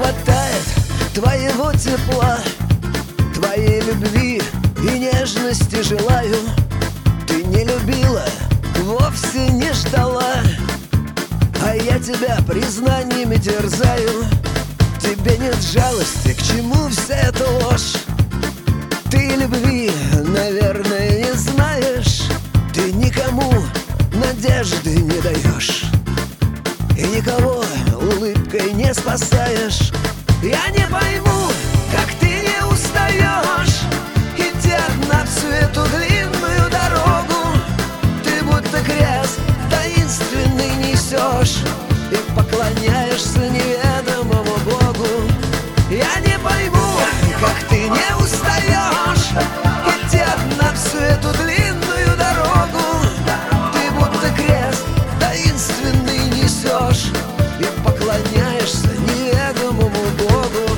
хватает твоего тепла, твоей любви и нежности желаю. Ты не любила, вовсе не ждала, а я тебя признаниями терзаю. Тебе нет жалости, к чему вся эта ложь? Ты любви, наверное, не знаешь. Ты никому надежды не даешь и никого улыбкой не спасаешь. Я не пойму, как ты не устаешь, идя на всю эту длинную дорогу. Ты будто крест таинственный несешь и поклоняешься неведомому Богу. Я не пойму, как ты не устаешь, идя на всю эту длинную дорогу. Ты будто крест таинственный несешь и поклоняешься неведомому Богу.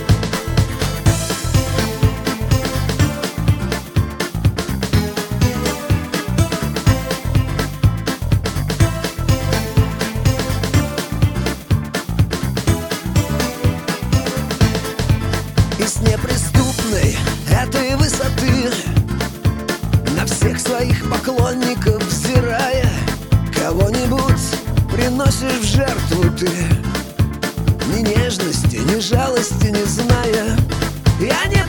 И с неприступной этой высоты на всех своих поклонников взирая, кого-нибудь приносишь в жертву ты, ни нежности, ни жалости не зная. Я не